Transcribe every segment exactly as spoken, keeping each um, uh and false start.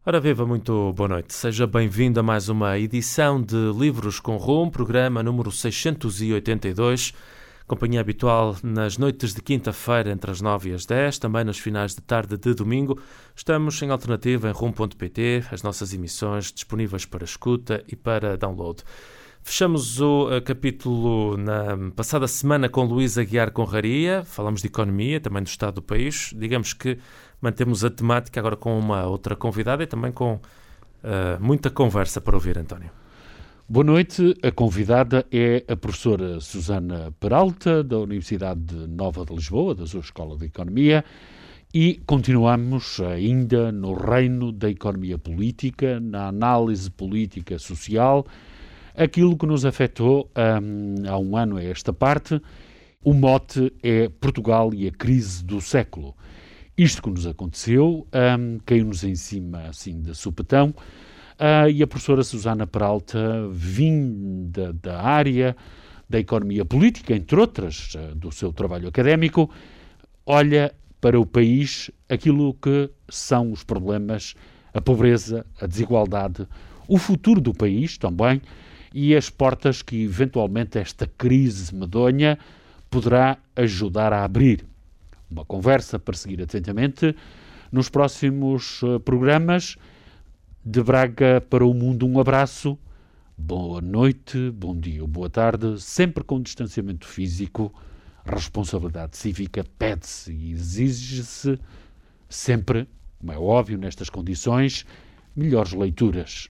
Ora viva, muito boa noite. Seja bem-vindo a mais uma edição de Livros com Rum, programa número seiscentos e oitenta e dois, companhia habitual nas noites de quinta-feira entre as nove e as dez, também nos finais de tarde de domingo. Estamos em alternativa em rum ponto pt, as nossas emissões disponíveis para escuta e para download. Fechamos o uh, capítulo na passada semana com Luís Aguiar Conraria, falamos de economia, também do estado do país. Digamos que mantemos a temática agora com uma outra convidada e também com uh, muita conversa para ouvir, António. Boa noite. A convidada é a professora Susana Peralta, da Universidade Nova de Lisboa, da sua Escola de Economia, e continuamos ainda no reino da economia política, na análise política social, aquilo que nos afetou um, há um ano a esta parte. O mote é Portugal e a crise do século. Isto que nos aconteceu, um, caiu-nos em cima assim de supetão, uh, e a professora Susana Peralta, vinda da área da economia política, entre outras, uh, do seu trabalho académico, olha para o país aquilo que são os problemas, a pobreza, a desigualdade, o futuro do país também, e as portas que eventualmente esta crise medonha poderá ajudar a abrir. Uma conversa para seguir atentamente nos próximos uh, programas. De Braga para o mundo, um abraço, boa noite, bom dia ou boa tarde, sempre com distanciamento físico. Responsabilidade cívica pede-se e exige-se sempre, como é óbvio nestas condições, melhores leituras.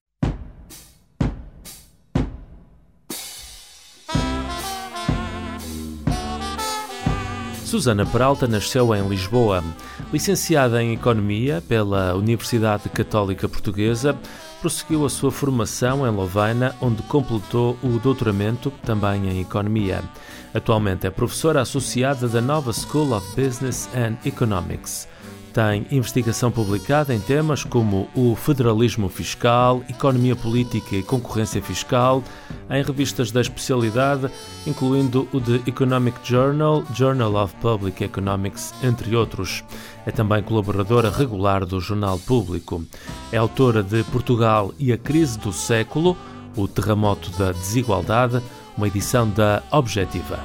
Susana Peralta nasceu em Lisboa. Licenciada em Economia pela Universidade Católica Portuguesa, prosseguiu a sua formação em Lovaina, onde completou o doutoramento também em Economia. Atualmente é professora associada da Nova School of Business and Economics. Tem investigação publicada em temas como o federalismo fiscal, economia política e concorrência fiscal, em revistas da especialidade, incluindo o The Economic Journal, Journal of Public Economics, entre outros. É também colaboradora regular do Jornal Público. É autora de Portugal e a crise do século, o terremoto da desigualdade, uma edição da Objetiva.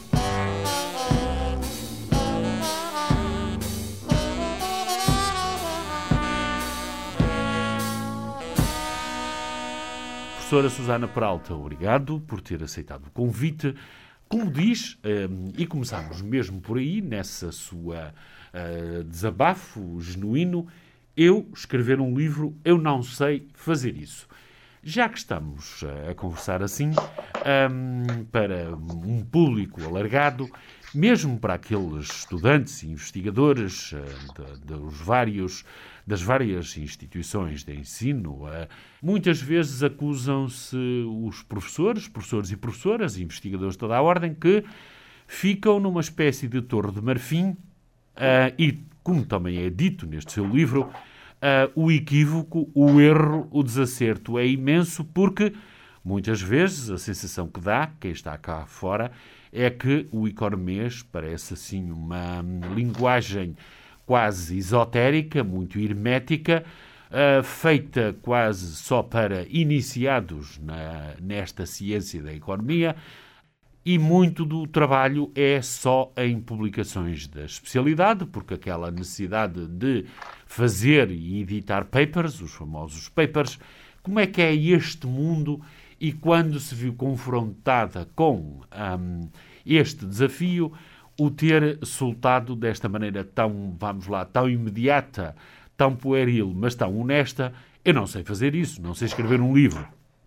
Professora Susana Peralta, obrigado por ter aceitado o convite. Como diz, um, e começamos mesmo por aí, nessa sua uh, desabafo genuíno, eu escrever um livro, eu não sei fazer isso. Já que estamos uh, a conversar assim, um, para um público alargado, mesmo para aqueles estudantes e investigadores uh, de, de os vários, das várias instituições de ensino, uh, muitas vezes acusam-se os professores, professores e professoras, investigadores de toda a ordem, que ficam numa espécie de torre de marfim uh, e, como também é dito neste seu livro, uh, o equívoco, o erro, o desacerto é imenso, porque muitas vezes a sensação que dá, quem está cá fora, é que o economês parece assim uma linguagem quase esotérica, muito hermética, uh, feita quase só para iniciados na, nesta ciência da economia, e muito do trabalho é só em publicações da especialidade, porque aquela necessidade de fazer e editar papers, os famosos papers, como é que é este mundo? E quando se viu confrontada com um, este desafio, o ter soltado desta maneira tão, vamos lá, tão imediata, tão pueril, mas tão honesta, eu não sei fazer isso, não sei escrever um livro.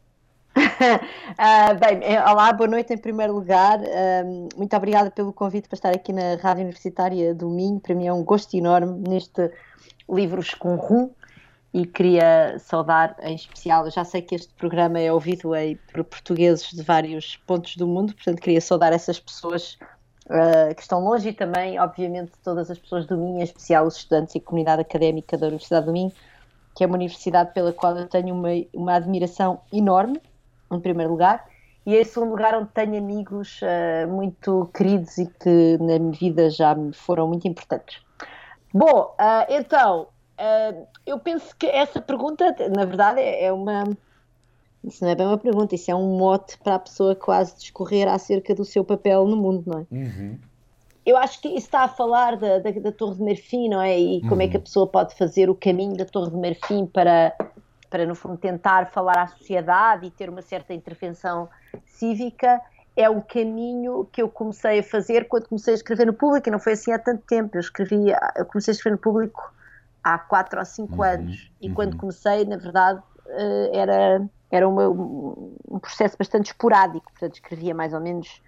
uh, bem, olá, boa noite em primeiro lugar. Uh, muito obrigada pelo convite para estar aqui na Rádio Universitária do Minho. Para mim é um gosto enorme neste Livros com Rum. E queria saudar em especial, eu já sei que este programa é ouvido aí por portugueses de vários pontos do mundo, portanto queria saudar essas pessoas uh, que estão longe e também, obviamente, todas as pessoas do Minho, em especial os estudantes e a comunidade académica da Universidade do Minho, que é uma universidade pela qual eu tenho uma, uma admiração enorme, em primeiro lugar, e em segundo lugar onde tenho amigos uh, muito queridos e que na minha vida já me foram muito importantes. Bom, uh, então... uh, eu penso que essa pergunta, na verdade, é, é uma... Isso não é bem uma pergunta, isso é um mote para a pessoa quase discorrer acerca do seu papel no mundo, não é? Uhum. Eu acho que isso está a falar da, da, da Torre de Marfim, não é? E como uhum. é que a pessoa pode fazer o caminho da Torre de Marfim para, para, no fundo, tentar falar à sociedade e ter uma certa intervenção cívica. É um caminho que eu comecei a fazer quando comecei a escrever no Público, e não foi assim há tanto tempo. Eu, escrevi, eu comecei a escrever no Público há quatro ou cinco uhum. anos. E uhum. quando comecei, na verdade, era, era uma, um processo bastante esporádico. Portanto, escrevia mais ou menos...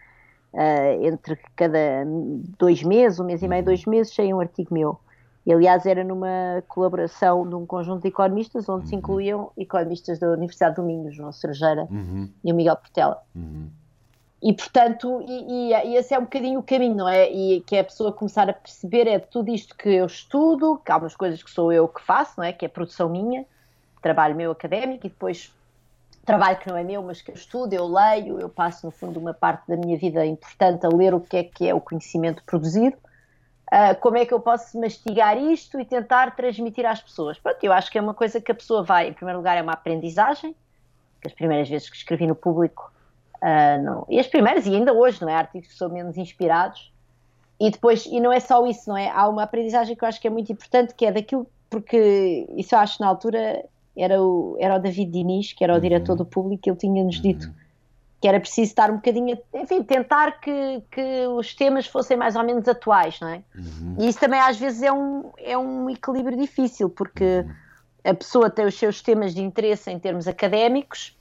Uh, entre cada dois meses, um mês e meio, dois meses, saía um artigo meu. E, aliás, era numa colaboração de um conjunto de economistas, onde uhum. se incluíam economistas da Universidade do Minho, João Cerejeira uhum. e o Miguel Portela. Uhum. E, portanto, e, e, e esse é um bocadinho o caminho, não é? E que é a pessoa começar a perceber é de tudo isto que eu estudo, que há umas coisas que sou eu que faço, não é? Que é produção minha, trabalho meu académico, e depois... trabalho que não é meu, mas que eu estudo, eu leio, eu passo, no fundo, uma parte da minha vida importante a ler o que é que é o conhecimento produzido. Uh, como é que eu posso mastigar isto e tentar transmitir às pessoas? Pronto, eu acho que é uma coisa que a pessoa vai, em primeiro lugar, é uma aprendizagem, que as primeiras vezes que escrevi no Público, uh, não, e as primeiras, e ainda hoje, não é? Artigos que são menos inspirados. E depois, e não é só isso, não é? Há uma aprendizagem que eu acho que é muito importante, que é daquilo, porque isso eu acho na altura... Era o, era o David Diniz, que era o uhum. diretor do Público, que ele tinha-nos uhum. dito que era preciso estar um bocadinho, enfim, tentar que, que os temas fossem mais ou menos atuais, não é? Uhum. E isso também às vezes é um, é um equilíbrio difícil, porque uhum. a pessoa tem os seus temas de interesse em termos académicos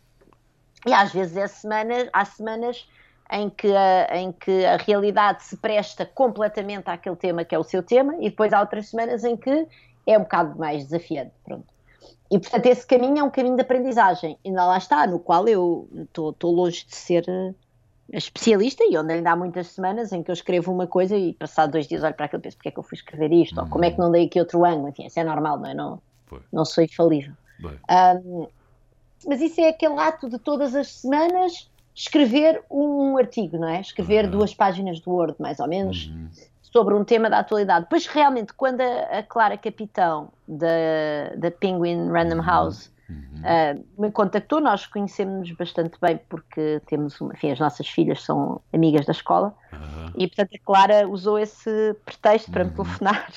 e às vezes é semanas, há semanas em que, a, em que a realidade se presta completamente àquele tema que é o seu tema, e depois há outras semanas em que é um bocado mais desafiante, pronto. E, portanto, esse caminho é um caminho de aprendizagem. Ainda lá está, no qual eu estou longe de ser especialista, e onde ainda há muitas semanas em que eu escrevo uma coisa e, passado dois dias, olho para aquilo e penso, porque é que eu fui escrever isto? Hum. Ou como é que não dei aqui outro ângulo? Enfim, isso é normal, não é? Não, não sou infalível. Um, mas isso é aquele ato de todas as semanas escrever um artigo, não é? Escrever uhum. duas páginas do Word, mais ou menos, uhum. sobre um tema da atualidade. Pois realmente, quando a, a Clara Capitão da, da Penguin Random House uhum. uh, me contactou, nós conhecemos-nos bastante bem porque temos uma, enfim, as nossas filhas são amigas da escola uhum. e portanto a Clara usou esse pretexto para uhum. me telefonar.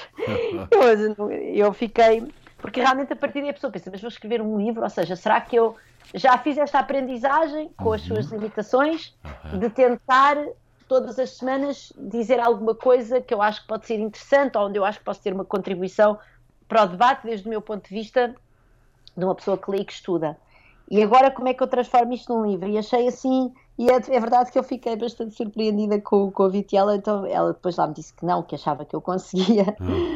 eu, eu fiquei, porque realmente a partir daí a pessoa pensa, mas vou escrever um livro, ou seja, será que eu já fiz esta aprendizagem com as suas limitações uhum. de tentar todas as semanas dizer alguma coisa que eu acho que pode ser interessante, ou onde eu acho que posso ter uma contribuição para o debate, desde o meu ponto de vista de uma pessoa que lê e que estuda. E agora como é que eu transformo isto num livro? E achei assim, e é, é verdade que eu fiquei bastante surpreendida com o convite, e ela, então, ela depois lá me disse que não, que achava que eu conseguia.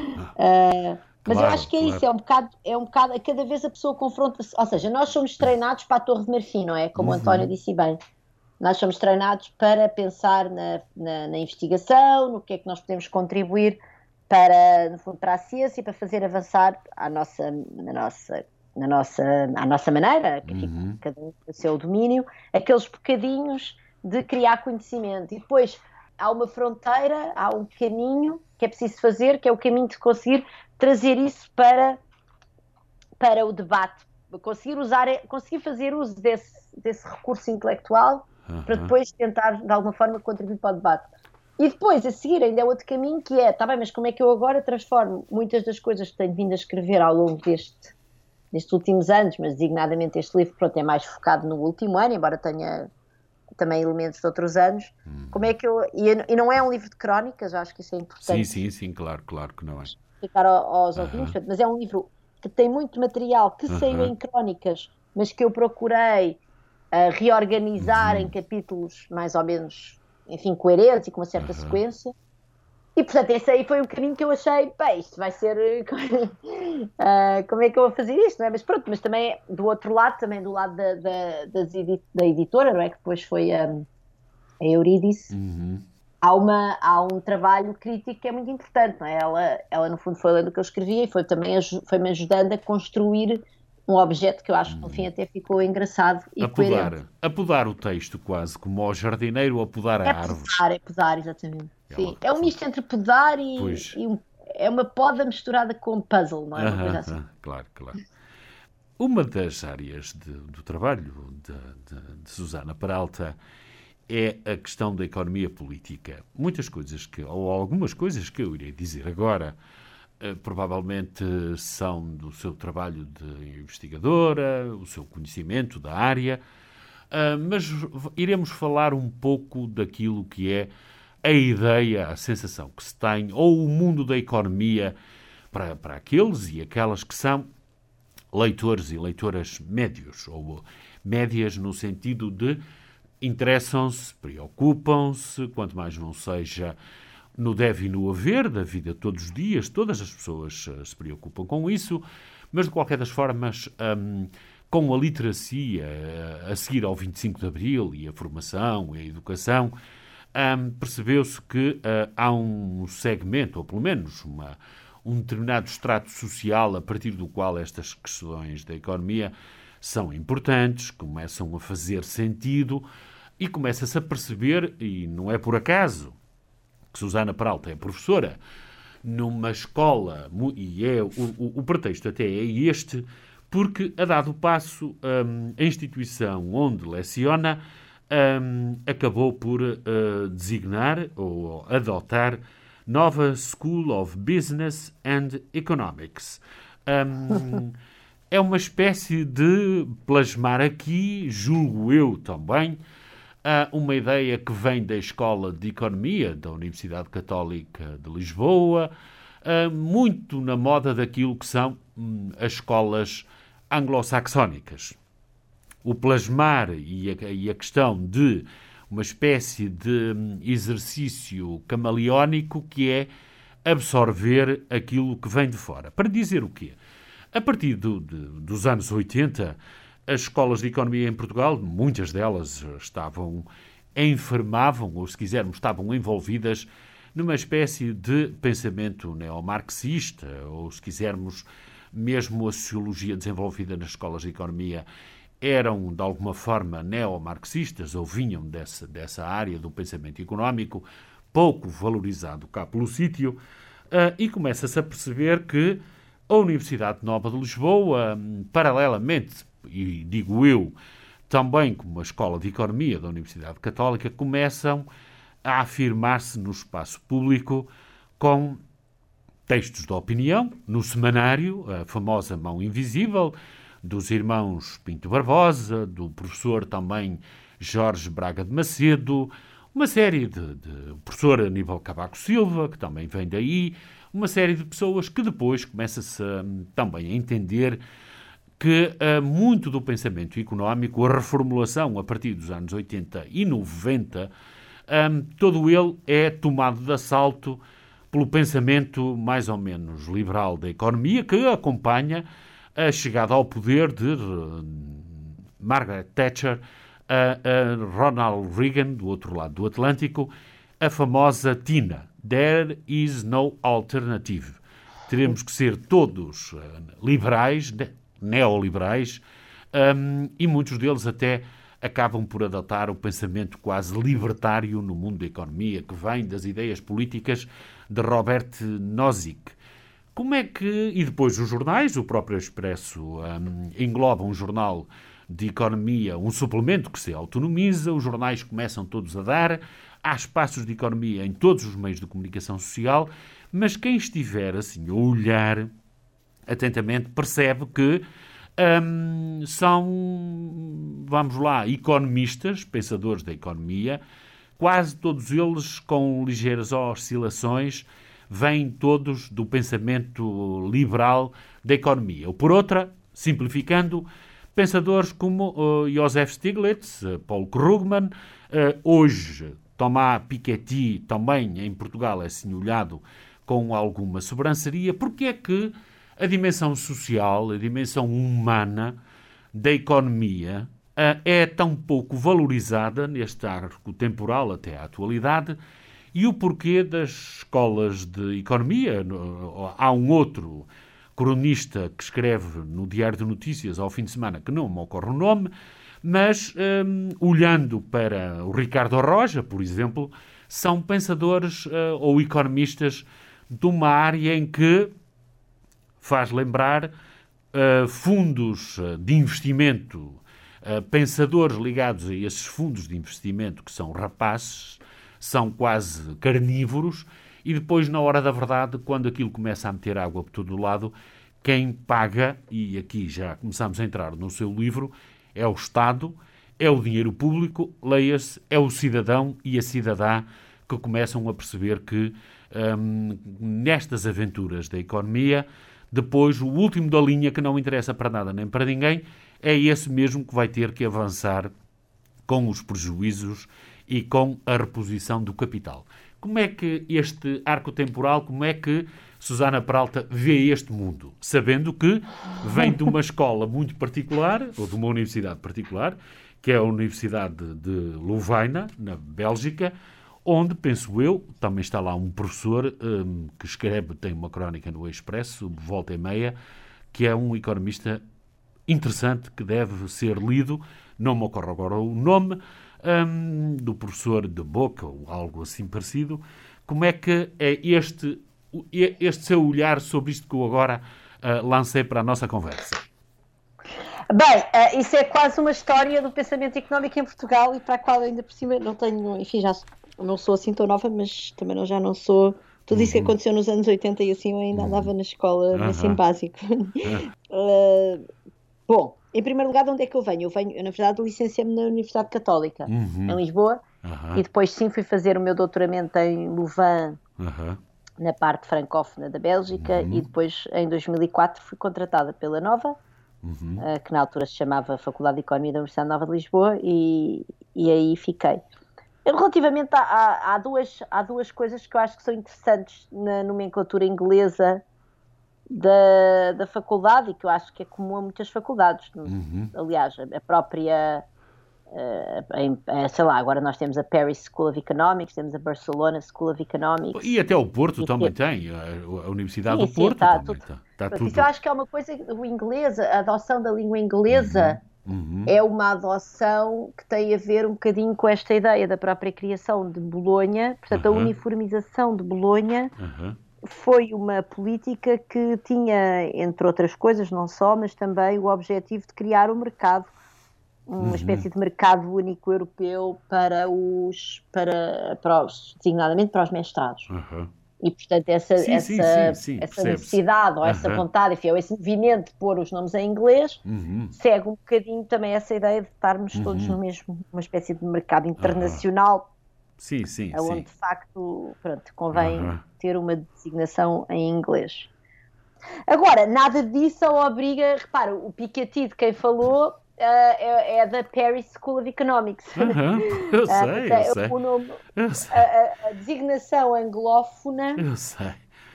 uh, mas claro, eu acho que é claro. Isso, é um bocado, é um bocado, a cada vez a pessoa confronta-se, ou seja, nós somos treinados para a Torre de Marfim, não é? Como uhum. o António disse bem. Nós somos treinados para pensar na, na, na investigação, no que é que nós podemos contribuir para, no fundo, para a ciência e para fazer avançar a nossa, na nossa, na nossa, à nossa maneira, que uhum. fica cada um com o seu domínio, aqueles bocadinhos de criar conhecimento. E depois há uma fronteira, há um caminho que é preciso fazer, que é o caminho de conseguir trazer isso para, para o debate, conseguir, usar, conseguir fazer uso desse, desse recurso intelectual Uhum. para depois tentar, de alguma forma, contribuir para o debate. E depois, a seguir, ainda é outro caminho que é, tá bem, mas como é que eu agora transformo muitas das coisas que tenho vindo a escrever ao longo deste, destes últimos anos, mas designadamente este livro, pronto, é mais focado no último ano, embora tenha também elementos de outros anos, uhum. como é que eu... E, e não é um livro de crónicas, acho que isso é importante. Sim, sim, sim, claro, claro que não é. Explicar aos uhum. ouvintes, mas é um livro que tem muito material que uhum. saiu em crónicas, mas que eu procurei a reorganizar uhum. em capítulos mais ou menos, enfim, coerentes e com uma certa uhum. sequência. E, portanto, esse aí foi um caminho que eu achei, bem, isto vai ser... uh, como é que eu vou fazer isto, não é? Mas pronto, mas também do outro lado, também do lado da, da, das edi- da editora, não é? Que depois foi um, a Eurídice. Uhum. Há, uma, há um trabalho crítico que é muito importante, não é? Ela, ela no fundo, foi lendo o que eu escrevia e foi também foi-me ajudando a construir um objeto que eu acho que no fim até ficou engraçado e apodar, coerente. Apodar o texto quase, como ao jardineiro apodar a é árvore. Podar, é podar, exatamente. Sim. É um misto entre podar e, e um, é uma poda misturada com puzzle, não é? Uma coisa assim. Claro, claro. Uma das áreas de, do trabalho de, de, de Susana Peralta é a questão da economia política. Muitas coisas, que, ou algumas coisas que eu irei dizer agora, eh, provavelmente são do seu trabalho de investigadora, o seu conhecimento da área, eh, mas iremos falar um pouco daquilo que é a ideia, a sensação que se tem, ou o mundo da economia para, para aqueles e aquelas que são leitores e leitoras médios, ou médias no sentido de interessam-se, preocupam-se, quanto mais não seja no deve e no haver da vida todos os dias, todas as pessoas uh, se preocupam com isso, mas de qualquer das formas, um, com a literacia uh, a seguir ao vinte e cinco de Abril e a formação e a educação, um, percebeu-se que uh, há um segmento, ou pelo menos uma um determinado estrato social a partir do qual estas questões da economia são importantes, começam a fazer sentido e começa-se a perceber, e não é por acaso que Susana Peralta é professora numa escola, e é o, o, o pretexto até é este, porque a dado passo um, a instituição onde leciona um, acabou por uh, designar ou adotar Nova School of Business and Economics. Um, é uma espécie de plasmar aqui, julgo eu também, uma ideia que vem da Escola de Economia da Universidade Católica de Lisboa, muito na moda daquilo que são as escolas anglo-saxónicas. O plasmar e a, e a questão de uma espécie de exercício camaleónico que é absorver aquilo que vem de fora. Para dizer o quê? A partir do, de, dos anos oitenta, as escolas de economia em Portugal, muitas delas estavam, enfermavam, ou se quisermos, estavam envolvidas numa espécie de pensamento neomarxista, ou se quisermos, mesmo a sociologia desenvolvida nas escolas de economia eram, de alguma forma, neomarxistas, ou vinham dessa, dessa área do pensamento económico, pouco valorizado cá pelo sítio, uh, e começa-se a perceber que a Universidade Nova de Lisboa, paralelamente, e digo eu, também como a Escola de Economia da Universidade Católica, começam a afirmar-se no espaço público com textos de opinião, no semanário, a famosa Mão Invisível, dos irmãos Pinto Barbosa, do professor também Jorge Braga de Macedo, uma série de, de o professor Aníbal Cavaco Silva, que também vem daí, uma série de pessoas que depois começa-se uh, também a entender que uh, muito do pensamento económico, a reformulação a partir dos anos oitenta e noventa, um, todo ele é tomado de assalto pelo pensamento mais ou menos liberal da economia, que acompanha a chegada ao poder de Margaret Thatcher, a, a Ronald Reagan, do outro lado do Atlântico, a famosa Tina, There is no alternative. Teremos que ser todos uh, liberais, neoliberais, um, e muitos deles até acabam por adotar o pensamento quase libertário no mundo da economia, que vem das ideias políticas de Robert Nozick. Como é que... E depois os jornais, o próprio Expresso um, engloba um jornal de economia, um suplemento que se autonomiza, os jornais começam todos a dar, há espaços de economia em todos os meios de comunicação social, mas quem estiver assim a olhar atentamente percebe que um, são, vamos lá, economistas, pensadores da economia, quase todos eles com ligeiras oscilações, vêm todos do pensamento liberal da economia. Ou por outra, simplificando, pensadores como uh, Joseph Stiglitz, uh, Paul Krugman, uh, hoje Thomas Piketty, também em Portugal é assim olhado com alguma sobranceria. Porque é que a dimensão social, a dimensão humana da economia uh, é tão pouco valorizada neste arco temporal até à atualidade? E o porquê das escolas de economia? Há um outro cronista que escreve no Diário de Notícias ao fim de semana, que não me ocorre o nome, mas um, olhando para o Ricardo Roja, por exemplo, são pensadores uh, ou economistas de uma área em que faz lembrar uh, fundos de investimento, uh, pensadores ligados a esses fundos de investimento que são rapaces, são quase carnívoros, e depois, na hora da verdade, quando aquilo começa a meter água por todo o lado, quem paga, e aqui já começamos a entrar no seu livro, é o Estado, é o dinheiro público, leia-se, é o cidadão e a cidadã que começam a perceber que hum, nestas aventuras da economia, depois o último da linha, que não interessa para nada nem para ninguém, é esse mesmo que vai ter que avançar com os prejuízos e com a reposição do capital. Como é que este arco temporal, como é que Susana Peralta vê este mundo? Sabendo que vem de uma escola muito particular, ou de uma universidade particular, que é a Universidade de Louvain, na Bélgica, onde, penso eu, também está lá um professor um, que escreve, tem uma crónica no Expresso, volta e meia, que é um economista interessante, que deve ser lido, não me ocorre agora o nome, um, do professor de Boca, ou algo assim parecido. Como é que é este, este seu olhar sobre isto que eu agora uh, lancei para a nossa conversa? Bem, uh, isso é quase uma história do pensamento económico em Portugal, e para a qual eu ainda por cima não tenho, enfim, já não sou assim tão nova, mas também não, já não sou. Tudo isso que aconteceu nos anos oitenta e assim eu ainda andava na escola, uhum. assim, básico. uh, bom, em primeiro lugar, de onde é que eu venho? Eu venho, eu, na verdade, licenciei-me na Universidade Católica, uhum. em Lisboa, uhum. e depois sim fui fazer o meu doutoramento em Louvain, uhum. na parte francófona da Bélgica, uhum. e depois, em dois mil e quatro, fui contratada pela Nova, uhum. uh, que na altura se chamava Faculdade de Economia da Universidade Nova de Lisboa, e, e aí fiquei. Relativamente a, a, a, duas, há duas coisas que eu acho que são interessantes na nomenclatura inglesa da, da faculdade, e que eu acho que é comum a muitas faculdades. Uhum. Aliás, a própria, uh, em, sei lá, agora nós temos a Paris School of Economics, temos a Barcelona School of Economics. E até o Porto e também que... tem, a, a Universidade sim, do sim, Porto tá, também tudo, está. Tá tudo... Isso eu acho que é uma coisa, o inglês, a adoção da língua inglesa... Uhum. Uhum. É uma adoção que tem a ver um bocadinho com esta ideia da própria criação de Bolonha. Portanto, uhum. a uniformização de Bolonha uhum. foi uma política que tinha, entre outras coisas, não só, mas também o objetivo de criar um mercado, uma uhum. espécie de mercado único europeu para os, para, para os designadamente para os mestrados. Uhum. E, portanto, essa, sim, essa, sim, sim, sim, essa necessidade, ou uh-huh. essa vontade, enfim, ou esse movimento de pôr os nomes em inglês, uh-huh. segue um bocadinho também essa ideia de estarmos uh-huh. todos no mesmo, uma espécie de mercado internacional, uh-huh. sim, sim, onde, sim. de facto, pronto, convém uh-huh. ter uma designação em inglês. Agora, nada disso obriga, repara, o Piketty de quem falou... Uh, é, é da Paris School of Economics. Uhum, eu sei, uh, eu sei. O nome, eu sei. A, a designação anglófona eu sei.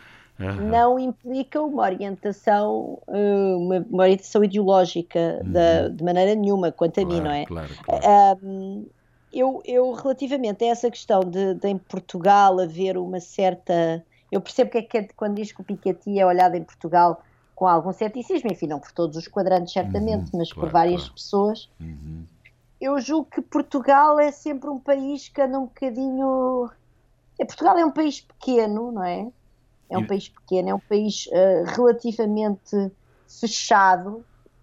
Uhum. não implica uma orientação, uma, uma orientação ideológica uhum. de, de maneira nenhuma, quanto a claro, mim, não é? Claro, claro. Um, eu, eu, relativamente a essa questão de, de em Portugal haver uma certa... Eu percebo que é que quando diz que o Piketty é olhado em Portugal com algum ceticismo, enfim, não por todos os quadrantes, certamente, uhum, mas claro, por várias claro. pessoas. Uhum. Eu julgo que Portugal é sempre um país que anda um bocadinho... Portugal é um país pequeno, não é? É um e... país pequeno, é um país uh, relativamente fechado,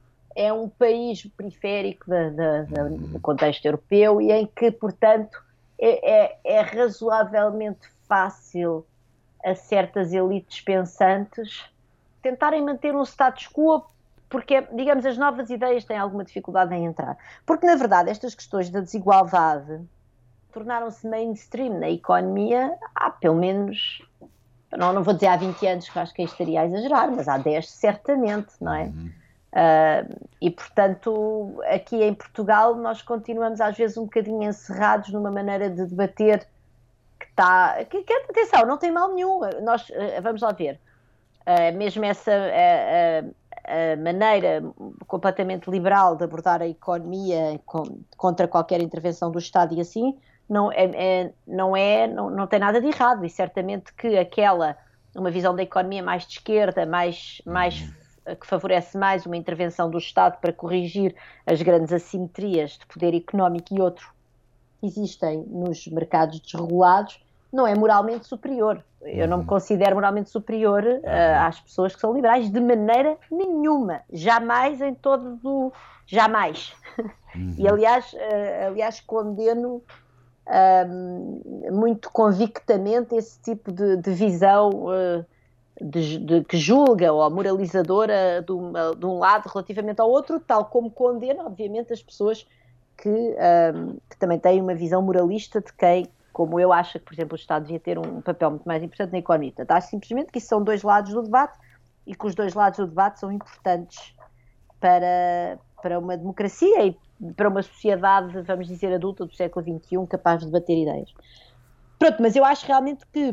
é um país periférico da, da, da, uhum. do contexto europeu, e em que, portanto, é, é, é razoavelmente fácil a certas elites pensantes tentarem manter um status quo, porque, digamos, as novas ideias têm alguma dificuldade em entrar. Porque, na verdade, estas questões da desigualdade tornaram-se mainstream na economia há, pelo menos, não, não vou dizer há vinte anos, que acho que aí estaria a exagerar, mas há dez, certamente, não é? Uhum. Uh, e, portanto, aqui em Portugal nós continuamos, às vezes, um bocadinho encerrados numa maneira de debater que está... Que, que, atenção, não tem mal nenhum. Nós, uh, vamos lá ver. Uh, mesmo essa uh, uh, uh, maneira completamente liberal de abordar a economia com, contra qualquer intervenção do Estado e assim, não, é, é, não, é, não, não tem nada de errado, e certamente que aquela, uma visão da economia mais de esquerda, mais, mais, que favorece mais uma intervenção do Estado para corrigir as grandes assimetrias de poder económico e outro que existem nos mercados desregulados, não é moralmente superior. Eu não me considero moralmente superior uh, às pessoas que são liberais de maneira nenhuma. Jamais em todo o... Jamais. Uhum. E, aliás, uh, aliás condeno uh, muito convictamente esse tipo de, de visão uh, de, de, que julga ou moralizadora de, uma, de um lado relativamente ao outro, tal como condeno, obviamente, as pessoas que, uh, que também têm uma visão moralista de quem, como eu acho que, por exemplo, o Estado devia ter um papel muito mais importante na economia. Portanto, acho simplesmente que isso são dois lados do debate e que os dois lados do debate são importantes para, para uma democracia e para uma sociedade, vamos dizer, adulta do século vinte e um, capaz de debater ideias. Pronto, mas eu acho realmente que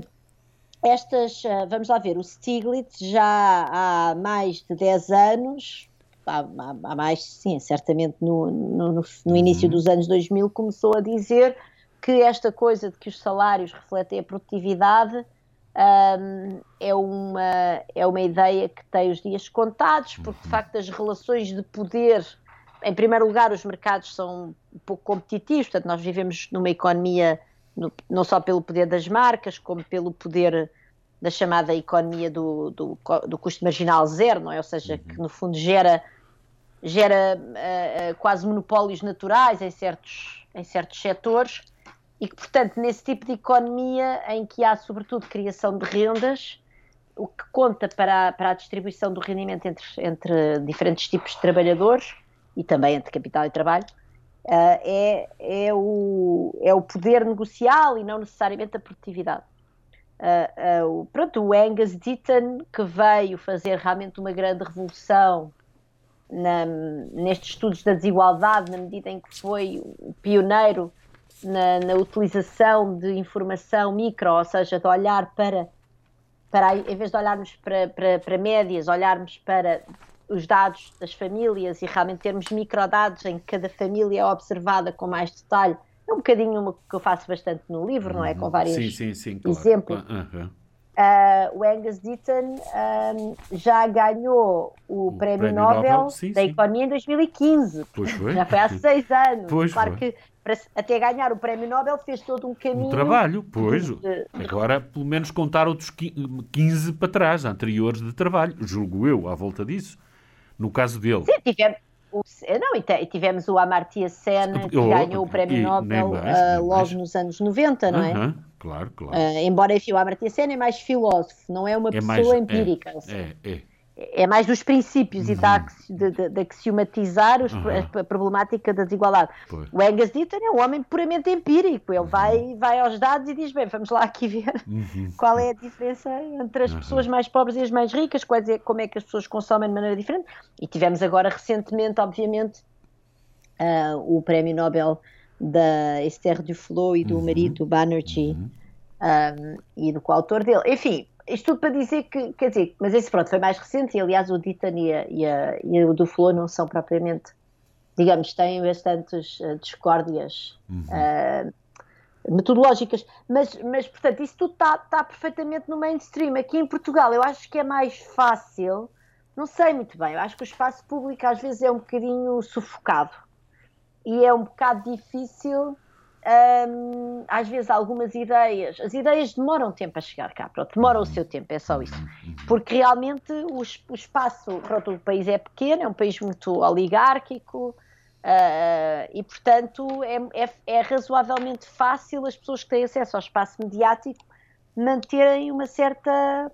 estas, vamos lá ver, o Stiglitz já há mais de dez anos, há, há mais, sim, certamente no, no, no início dos anos dois mil, começou a dizer que esta coisa de que os salários refletem a produtividade um, é, uma, é uma ideia que tem os dias contados, porque de facto as relações de poder, em primeiro lugar os mercados são um pouco competitivos, portanto nós vivemos numa economia no, não só pelo poder das marcas, como pelo poder da chamada economia do, do, do custo marginal zero, não é? Ou seja, que no fundo gera, gera uh, uh, quase monopólios naturais em certos, em certos setores. E que, portanto, nesse tipo de economia em que há, sobretudo, criação de rendas, o que conta para a, para a distribuição do rendimento entre, entre diferentes tipos de trabalhadores e também entre capital e trabalho, uh, é, é, o, é o poder negocial e não necessariamente a produtividade. Uh, uh, pronto, o Angus Deaton, que veio fazer realmente uma grande revolução na, nestes estudos da desigualdade, na medida em que foi o pioneiro Na, na utilização de informação micro, ou seja, de olhar para, para em vez de olharmos para, para, para médias, olharmos para os dados das famílias e realmente termos microdados em que cada família é observada com mais detalhe. É um bocadinho uma que eu faço bastante no livro, não é? Com vários sim, sim, sim, claro. exemplos. Uhum. Uh, o Angus Deaton um, já ganhou o, o Prémio, Prémio Nobel, Nobel sim, da sim. Economia em dois mil e quinze. Pois foi. Já foi há seis anos. Pois claro foi. que para, até ganhar o Prémio Nobel fez todo um caminho. Um trabalho, pois. De, de, Agora, pelo menos contar outros quinze para trás, anteriores de trabalho. Julgo eu, à volta disso. No caso dele. Sim, tivemos o, não, e tivemos o Amartya Sen, que oh, ganhou o Prémio e, Nobel mais, uh, logo mais. nos anos noventa, não é? Uh-huh, claro, claro. Uh, embora, enfim, o Amartya Sen é mais filósofo, não é uma é pessoa mais, empírica. É, seja, é, é. é mais dos princípios uhum. e da, de, de, de axiomatizar os, uhum. a, a problemática da desigualdade. Pois. O Angus Deaton é um homem puramente empírico. Ele uhum. vai, vai aos dados e diz, bem, vamos lá aqui ver uhum. qual é a diferença entre as uhum. pessoas mais pobres e as mais ricas, quais é, como é que as pessoas consomem de maneira diferente. E tivemos agora recentemente, obviamente, uh, o Prémio Nobel da Esther Duflo e do uhum. marido Banerjee uhum. um, e do coautor dele. Enfim, isto tudo para dizer que, quer dizer, mas esse pronto foi mais recente e aliás o Deaton e, a, e, a, e o Duflo não são propriamente, digamos, têm bastantes uh, discórdias uhum. uh, metodológicas, mas, mas portanto isso tudo está tá perfeitamente no mainstream. Aqui em Portugal eu acho que é mais fácil, não sei muito bem, eu acho que o espaço público às vezes é um bocadinho sufocado e é um bocado difícil. Um, às vezes algumas ideias, as ideias demoram tempo a chegar cá, pronto, demoram o seu tempo, é só isso, porque realmente o, o espaço, pronto, o país é pequeno, é um país muito oligárquico uh, e portanto é, é, é razoavelmente fácil as pessoas que têm acesso ao espaço mediático manterem uma certa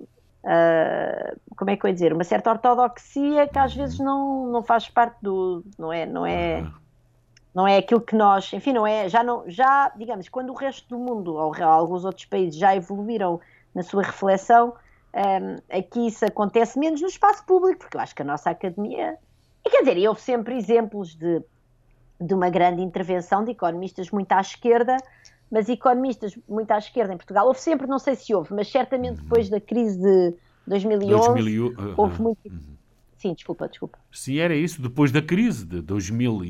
uh, como é que eu ia dizer, uma certa ortodoxia que às vezes não, não faz parte do, não é, não é não é aquilo que nós, enfim, não é, já não, já, digamos, quando o resto do mundo, ou alguns outros países já evoluíram na sua reflexão, um, aqui isso acontece menos no espaço público, porque eu acho que a nossa academia, e quer dizer, e houve sempre exemplos de, de uma grande intervenção de economistas muito à esquerda, mas economistas muito à esquerda em Portugal, houve sempre, não sei se houve, mas certamente depois da crise de dois mil e onze, dois mil e um, uh, houve muito... Uh, Sim, desculpa, desculpa. Sim, era isso. Depois da crise de dois mil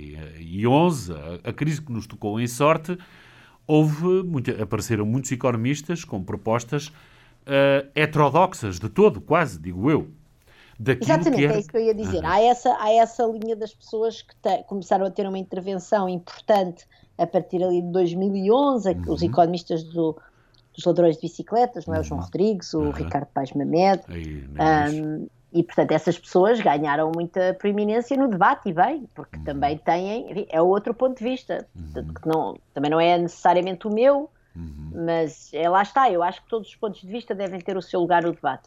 e onze, a, a crise que nos tocou em sorte, houve muito, apareceram muitos economistas com propostas uh, heterodoxas, de todo, quase, digo eu. Exatamente, que era... é isso que eu ia dizer. Uhum. Há, essa, há essa linha das pessoas que te, começaram a ter uma intervenção importante a partir ali de dois mil e onze, uhum. os economistas do, dos ladrões de bicicletas, não é? O Uhum. João Rodrigues, o Uhum. Ricardo Paes Mamed. Aí, nem mais. Um, e, portanto, essas pessoas ganharam muita proeminência no debate, e bem, porque Uhum. também têm, enfim, é outro ponto de vista, Uhum. portanto, que não, também não é necessariamente o meu, Uhum. mas é, lá está, eu acho que todos os pontos de vista devem ter o seu lugar no debate.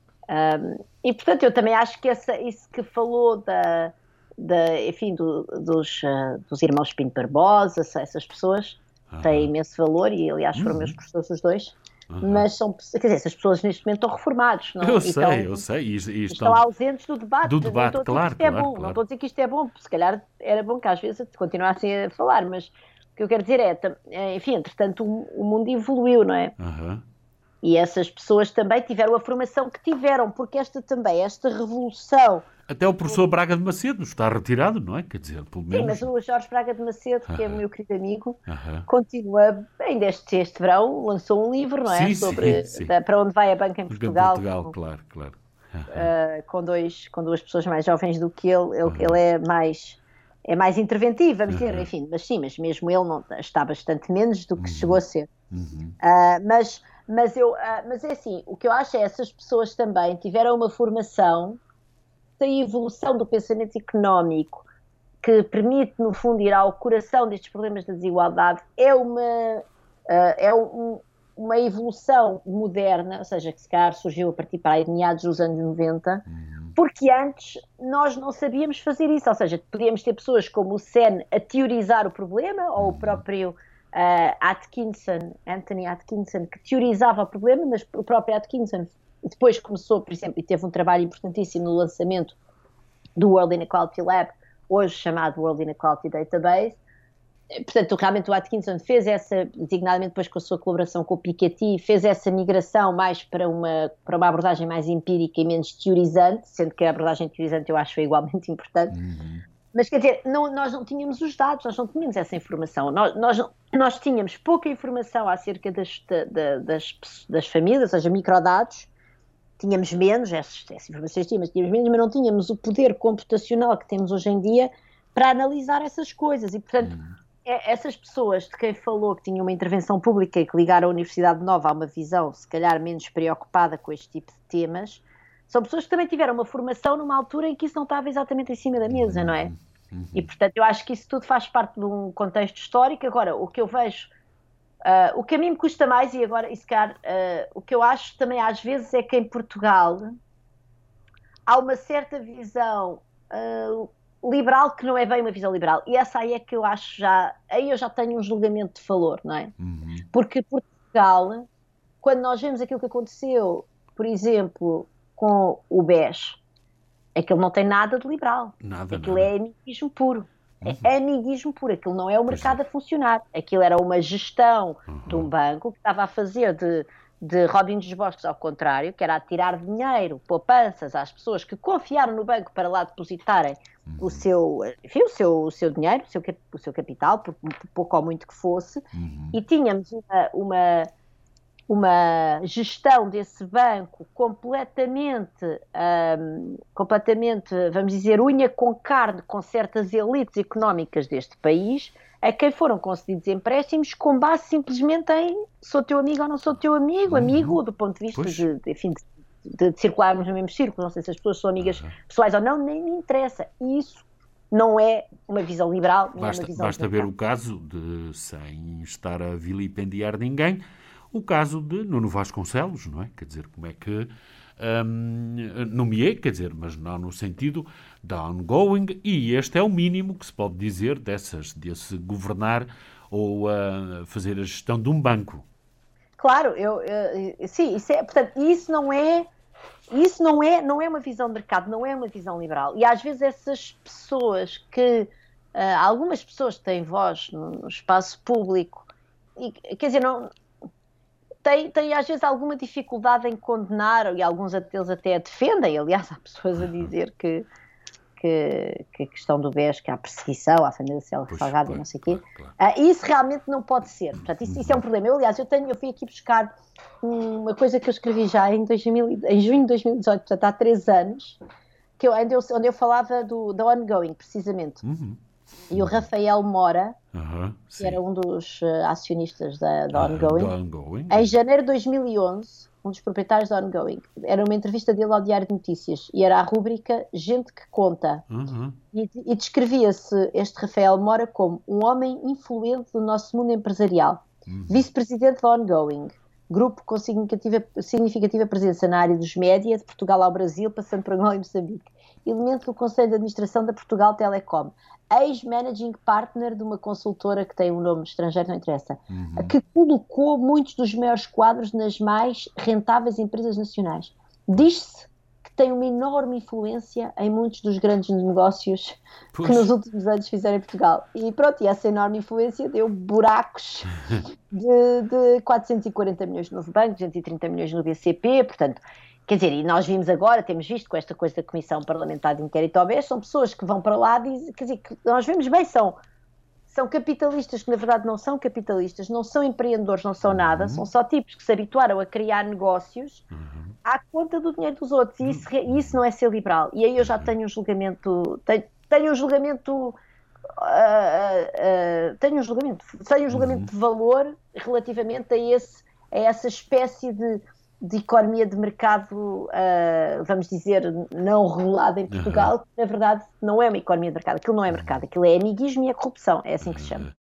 Um, e, portanto, eu também acho que essa, isso que falou da, da, enfim, do, dos, uh, dos irmãos Pinto Barbosa, essas pessoas, Uhum. têm imenso valor, e aliás foram Uhum. meus professores os dois. Uhum. Mas são, quer dizer, essas pessoas neste momento estão reformados, não? Eu E sei, estão, eu sei. E, e estão, estão ausentes do debate. do debate, não estou claro, a dizer que isto claro, é bom, claro. não estou a dizer que isto é bom, se calhar era bom que às vezes continuassem a falar, mas o que eu quero dizer é, é enfim, entretanto o, o mundo evoluiu, não é? Uhum. E essas pessoas também tiveram a formação que tiveram, porque esta também, esta revolução... Até o professor Braga de Macedo está retirado, não é? Quer dizer, pelo menos... Sim, mas o Jorge Braga de Macedo, que é o Uhum. meu querido amigo, Uhum. continua, ainda este, este verão, lançou um livro, não é? Sim, Sobre sim, sim. Da, para onde vai a banca em Portugal. Portugal, claro, claro. Uhum. Uh, com, dois, com duas pessoas mais jovens do que ele, ele, Uhum. ele é mais... É mais interventivo, vamos dizer, Uhum. enfim, mas sim, mas mesmo ele não, está bastante menos do que Uhum. chegou a ser. Uhum. Uh, mas, mas, eu, uh, mas é assim, o que eu acho é que essas pessoas também tiveram uma formação da evolução do pensamento económico que permite, no fundo, ir ao coração destes problemas da desigualdade, é uma, uh, é um, uma evolução moderna, ou seja, que se calhar surgiu a partir para aí de meados dos anos noventa, Uhum. porque antes nós não sabíamos fazer isso, ou seja, podíamos ter pessoas como o Sen a teorizar o problema, ou o próprio uh, Atkinson, Anthony Atkinson, que teorizava o problema, mas o próprio Atkinson depois começou, por exemplo, e teve um trabalho importantíssimo no lançamento do World Inequality Lab, hoje chamado World Inequality Database. Portanto, realmente o Atkinson fez essa, designadamente depois com a sua colaboração com o Piketty, fez essa migração mais para uma, para uma abordagem mais empírica e menos teorizante, sendo que a abordagem teorizante eu acho igualmente importante. Uhum. Mas, quer dizer, não, nós não tínhamos os dados, nós não tínhamos essa informação. Nós, nós, nós tínhamos pouca informação acerca das, da, das, das famílias, ou seja, microdados. Tínhamos menos, essas, essas informações tínhamos, tínhamos menos, mas não tínhamos o poder computacional que temos hoje em dia para analisar essas coisas. E, portanto, uhum. é, essas pessoas de quem falou que tinham uma intervenção pública e que ligaram a Universidade Nova a uma visão, se calhar, menos preocupada com este tipo de temas, são pessoas que também tiveram uma formação numa altura em que isso não estava exatamente em cima da mesa, não é? Uhum. E, portanto, eu acho que isso tudo faz parte de um contexto histórico. Agora, o que eu vejo... Uh, o que a mim me custa mais, e agora, e se calhar, uh, o que eu acho também às vezes é que em Portugal há uma certa visão uh, liberal que não é bem uma visão liberal, e essa aí é que eu acho já, aí eu já tenho um julgamento de valor, não é? Uhum. Porque Portugal, quando nós vemos aquilo que aconteceu, por exemplo, com o B E S, aquilo não tem nada de liberal, nada, aquilo nada. é amiguismo puro. É amiguismo puro, aquilo não é o mercado a funcionar, aquilo era uma gestão uhum. de um banco que estava a fazer de, de Robin dos Bosques ao contrário, que era a tirar dinheiro, poupanças às pessoas que confiaram no banco para lá depositarem uhum. o, seu, enfim, o, seu, o seu dinheiro, o seu, o seu capital, por pouco ou muito que fosse, uhum. e tínhamos uma, uma, uma gestão desse banco completamente, um, completamente, vamos dizer, unha com carne com certas elites económicas deste país, a quem foram concedidos empréstimos com base simplesmente em sou teu amigo ou não sou teu amigo, amigo do ponto de vista de, de, enfim, de, de circularmos no mesmo círculo, não sei se as pessoas são amigas uhum. pessoais ou não, nem me interessa. Isso não é uma visão liberal, não basta, é uma visão basta ver o caso de, sem estar a vilipendiar ninguém, o caso de Nuno Vasconcelos, não é? Quer dizer, como é que um, nomeei, quer dizer, mas não no sentido da ongoing, e este é o mínimo que se pode dizer dessas, desse governar ou uh, fazer a gestão de um banco. Claro, eu, eu sim, isso é, portanto, isso não é, isso não é, não é uma visão de mercado, não é uma visão liberal. E às vezes essas pessoas que, uh, algumas pessoas que têm voz no, no espaço público, e, quer dizer, não... Tem, tem às vezes alguma dificuldade em condenar, e alguns deles até a defendem, aliás, há pessoas a dizer que, que, que a questão do B E S, que há perseguição à família Salgado e não sei o quê, claro, claro. Uh, isso realmente não pode ser, portanto, isso, isso é um problema. Eu, aliás, eu, tenho, eu fui aqui buscar uma coisa que eu escrevi já em, dois mil, em junho de dois mil e dezoito, portanto, há três anos, que eu, onde, eu, onde eu falava do, da ongoing, precisamente. Uhum. e o Rafael Mora, Uhum, que era um dos uh, acionistas da, da Ongoing, uh, ongoing, em janeiro de dois mil e onze, um dos proprietários da Ongoing, era uma entrevista dele ao Diário de Notícias, e era a rúbrica Gente que Conta, uhum. e, e descrevia-se este Rafael Mora como um homem influente do nosso mundo empresarial, uhum. vice-presidente da Ongoing, grupo com significativa, significativa presença na área dos média, de Portugal ao Brasil, passando por Angola e Moçambique, elemento do Conselho de Administração da Portugal Telecom, ex-managing partner de uma consultora que tem um nome estrangeiro, não interessa, uhum. que colocou muitos dos maiores quadros nas mais rentáveis empresas nacionais. Diz-se que tem uma enorme influência em muitos dos grandes negócios Puxa. que nos últimos anos fizeram em Portugal. E pronto, e essa enorme influência deu buracos de, de quatrocentos e quarenta milhões no Novo Banco, duzentos e trinta milhões no B C P, portanto... Quer dizer, e nós vimos agora, temos visto com esta coisa da Comissão Parlamentar de Inquérito ao B E S, são pessoas que vão para lá, diz, quer dizer, que nós vemos bem, são, são capitalistas que na verdade não são capitalistas, não são empreendedores, não são nada, uhum. são só tipos que se habituaram a criar negócios uhum. à conta do dinheiro dos outros, e isso, isso não é ser liberal. E aí eu já tenho um julgamento, tenho, tenho um julgamento, uh, uh, uh, tenho um julgamento, tenho um julgamento uhum. de valor relativamente a, esse, a essa espécie de de economia de mercado, uh, vamos dizer, não regulada em Portugal, uhum. que na verdade não é uma economia de mercado, aquilo não é mercado, aquilo é amiguismo e é corrupção, é assim que se chama.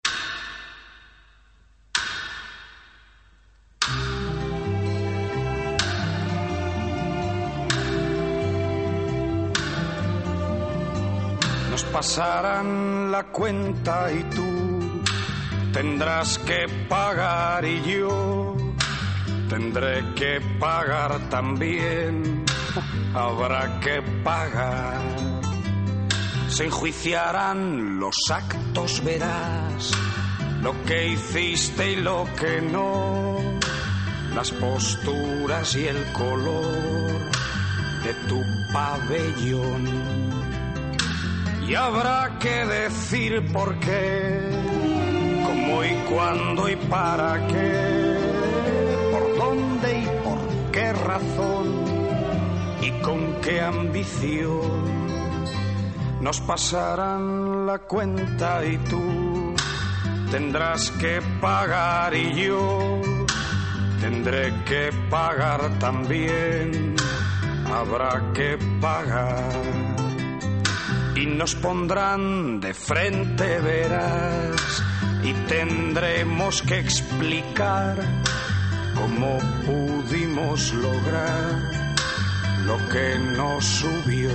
Nos pasarán la cuenta y tú tendrás que pagar y yo tendré que pagar también, habrá que pagar. Se enjuiciarán los actos, verás lo que hiciste y lo que no, las posturas y el color de tu pabellón. Y habrá que decir por qué, cómo y cuándo y para qué, dónde y por qué razón y con qué ambición nos pasarán la cuenta y tú tendrás que pagar y yo tendré que pagar también, habrá que pagar y nos pondrán de frente, verás, y tendremos que explicar cómo pudimos lograr lo que nos subió.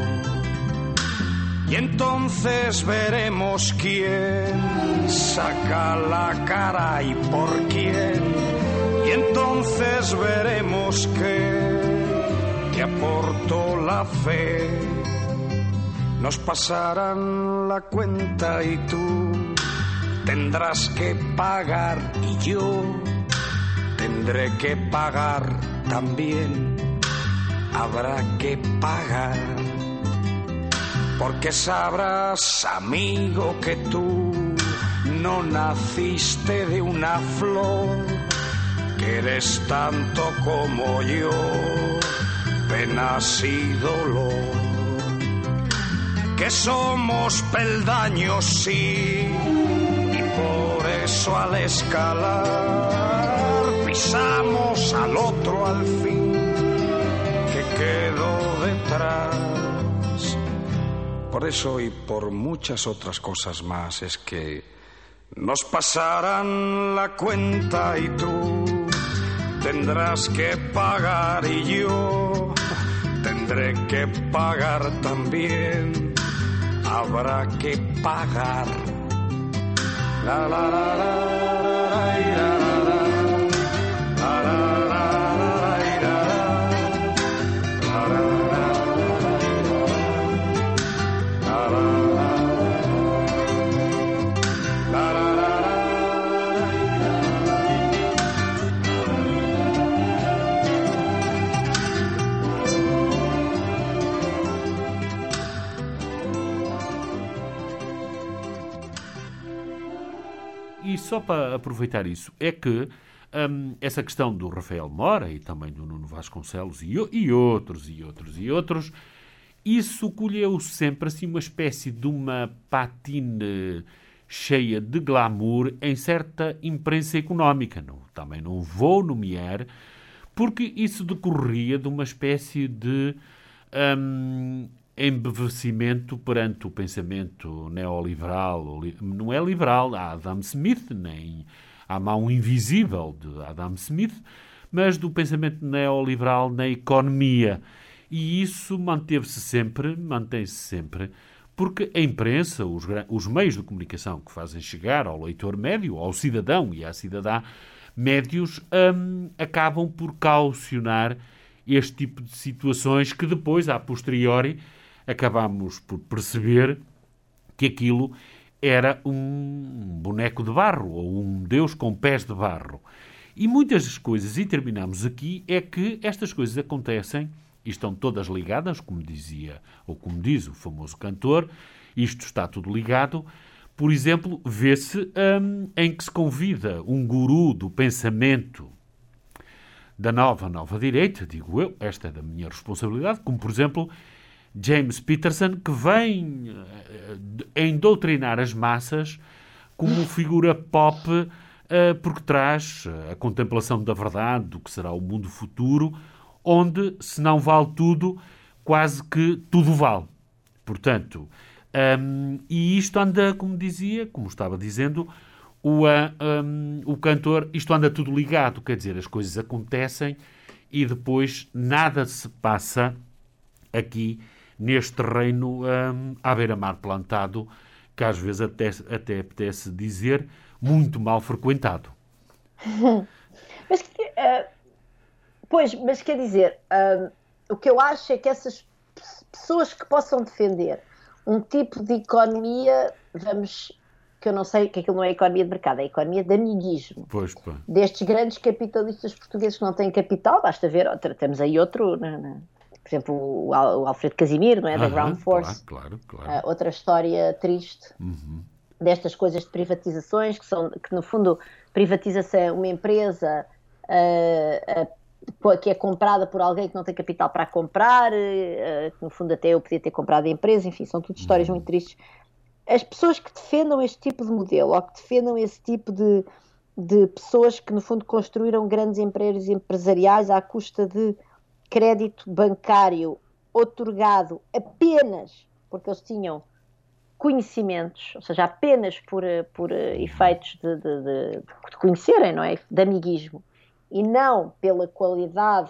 Y entonces veremos quién saca la cara y por quién. Y entonces veremos qué, que aportó la fe. Nos pasarán la cuenta y tú tendrás que pagar y yo tendré que pagar también, habrá que pagar, porque sabrás, amigo, que tú no naciste de una flor, que eres tanto como yo, penas y dolor, que somos peldaños, sí, y por eso al escalar pisamos al otro al fin que quedó detrás. Por eso y por muchas otras cosas más es que nos pasarán la cuenta y tú tendrás que pagar y yo tendré que pagar también, habrá que pagar. La la la la la la la. E só para aproveitar isso, é que hum, essa questão do Rafael Mora e também do Nuno Vasconcelos e, e outros, e outros, e outros, isso colheu sempre assim uma espécie de uma patine cheia de glamour em certa imprensa económica. Não, também não vou nomear, porque isso decorria de uma espécie de hum, embevecimento perante o pensamento neoliberal. Não é liberal, há Adam Smith, nem a mão invisível de Adam Smith, mas do pensamento neoliberal na economia. E isso manteve-se sempre, mantém-se sempre, porque a imprensa, os, os meios de comunicação que fazem chegar ao leitor médio, ao cidadão e à cidadã médios, hum, acabam por caucionar este tipo de situações que depois, a posteriori, acabamos por perceber que aquilo era um boneco de barro ou um Deus com pés de barro. E muitas das coisas, e terminamos aqui, é que estas coisas acontecem e estão todas ligadas, como dizia, ou como diz o famoso cantor, isto está tudo ligado. Por exemplo, vê-se hum, em que se convida um guru do pensamento da nova, nova direita, digo eu, esta é da minha responsabilidade, como, por exemplo, James Peterson, que vem em doutrinar as massas como figura pop, porque traz a contemplação da verdade, do que será o mundo futuro, onde, se não vale tudo, quase que tudo vale. Portanto, um, e isto anda, como dizia, como estava dizendo, o, um, o cantor, isto anda tudo ligado, quer dizer, as coisas acontecem e depois nada se passa aqui neste reino um, à beira-mar plantado, que às vezes até, até apetece dizer, muito mal frequentado. Mas, uh, pois, mas quer dizer, uh, o que eu acho é que essas pessoas que possam defender um tipo de economia, vamos, que eu não sei, que aquilo não é economia de mercado, é economia de amiguismo. Pois, pá. Destes grandes capitalistas portugueses que não têm capital, basta ver, outra, temos aí outro, na, na, por exemplo, o, o Alfredo Casimiro, não é? Da Ground Force. Claro, claro, claro. Uh, outra história triste uhum. destas coisas de privatizações, que são, que no fundo, privatiza-se uma empresa uh, uh, que é comprada por alguém que não tem capital para comprar, uh, que no fundo até eu podia ter comprado a empresa, enfim, são tudo histórias uhum. muito tristes. As pessoas que defendam este tipo de modelo, ou que defendam esse tipo de, de pessoas que no fundo construíram grandes impérios empresariais à custa de crédito bancário outorgado apenas porque eles tinham conhecimentos, ou seja, apenas por, por efeitos de, de, de, de conhecerem, não é? De amiguismo, e não pela qualidade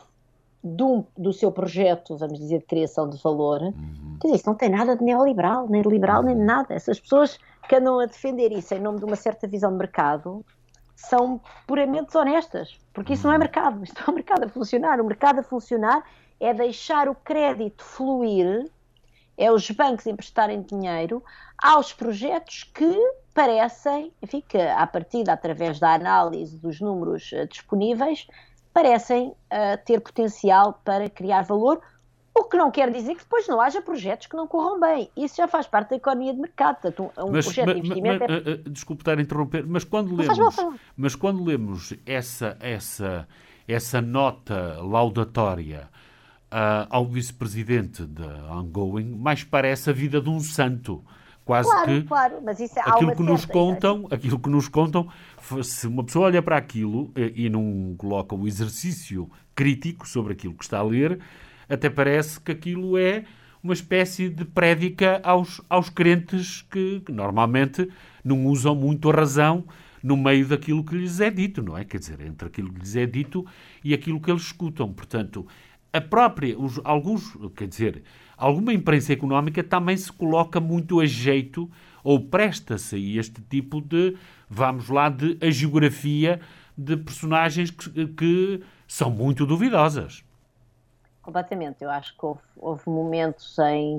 do, do seu projeto, vamos dizer, de criação de valor. Uhum. Quer dizer, isso não tem nada de neoliberal, nem de liberal, uhum. nem de nada. Essas pessoas que andam a defender isso em nome de uma certa visão de mercado são puramente desonestas, porque isso não é mercado, isto é um mercado a funcionar. O mercado a funcionar é deixar o crédito fluir, é os bancos emprestarem dinheiro aos projetos que parecem, enfim, que à partida, através da análise dos números uh, disponíveis, parecem uh, ter potencial para criar valor, o que não quer dizer que depois não haja projetos que não corram bem. Isso já faz parte da economia de mercado. Portanto, um, um mas, projeto mas, de investimento mas, é... uh, uh, desculpe estar a interromper, mas quando não lemos, faz mal, faz mal. Mas quando lemos essa, essa, essa nota laudatória uh, ao vice-presidente da Ongoing, mais parece a vida de um santo. Quase claro, que claro, mas isso é aquilo uma que nos certa... contam, aquilo que nos contam, se uma pessoa olha para aquilo e não coloca o exercício crítico sobre aquilo que está a ler, até parece que aquilo é uma espécie de prédica aos, aos crentes que, que normalmente não usam muito a razão no meio daquilo que lhes é dito, não é? Quer dizer, entre aquilo que lhes é dito e aquilo que eles escutam. Portanto, a própria, os, alguns, quer dizer, alguma imprensa económica também se coloca muito a jeito ou presta-se a este tipo de, vamos lá, de a geografia de personagens que, que são muito duvidosas. Completamente. Eu acho que houve, houve momentos em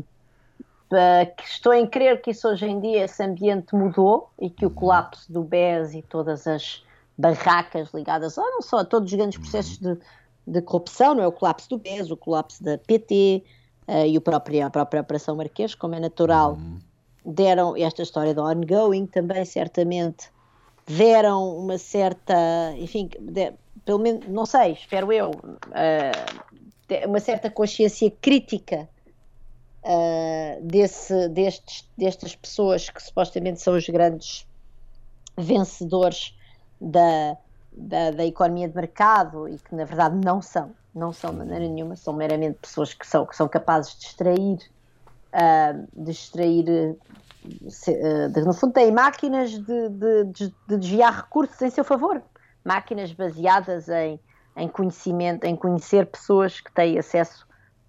uh, que estou em crer que isso hoje em dia, esse ambiente mudou e que o colapso do B E S e todas as barracas ligadas, não só a todos os grandes processos de, de corrupção, não é? O colapso do B E S, o colapso da P T uh, e o próprio, a própria Operação Marquês, como é natural, uhum. deram esta história do ongoing também, certamente, deram uma certa, enfim, de, pelo menos, não sei, espero eu, uh, uma certa consciência crítica uh, desse, destes, destas pessoas que supostamente são os grandes vencedores da, da, da economia de mercado e que na verdade não são, não são de maneira nenhuma, são meramente pessoas que são, que são capazes de extrair, uh, de extrair, uh, de, no fundo têm máquinas de, de, de, de desviar recursos em seu favor, máquinas baseadas em, em conhecimento, em conhecer pessoas que têm acesso